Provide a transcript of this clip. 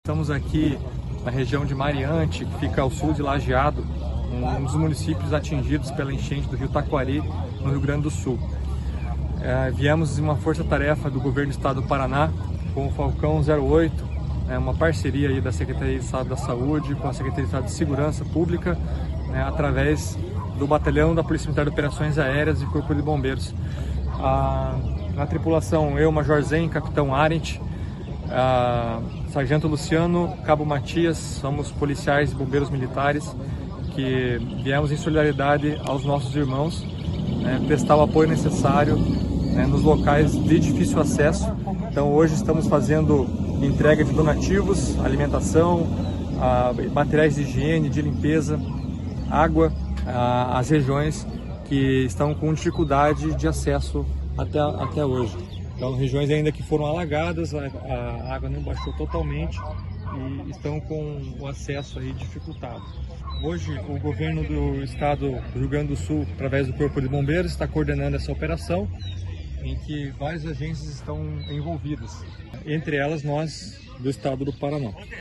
Estamos aqui na região de Mariante, que fica ao sul de Lajeado, um dos municípios atingidos pela enchente do rio Taquari, no Rio Grande do Sul. Viemos em uma força-tarefa do governo do estado do Paraná com o Falcão 08, uma parceria aí da Secretaria de Estado da Saúde com a Secretaria de Estado de Segurança Pública, através do Batalhão da Polícia Militar de Operações Aéreas e Corpo de Bombeiros. Na tripulação, eu, Major Zen, Capitão Arendt, Sargento Luciano, Cabo Matias, somos policiais e bombeiros militares que viemos em solidariedade aos nossos irmãos, prestar o apoio necessário nos locais de difícil acesso. Então hoje estamos fazendo entrega de donativos, alimentação, materiais de higiene, de limpeza, água, às regiões que estão com dificuldade de acesso até hoje. Então, regiões ainda que foram alagadas, a água não baixou totalmente e estão com o acesso aí dificultado. Hoje, o governo do estado do Rio Grande do Sul, através do Corpo de Bombeiros, está coordenando essa operação, em que várias agências estão envolvidas, entre elas nós do estado do Paraná.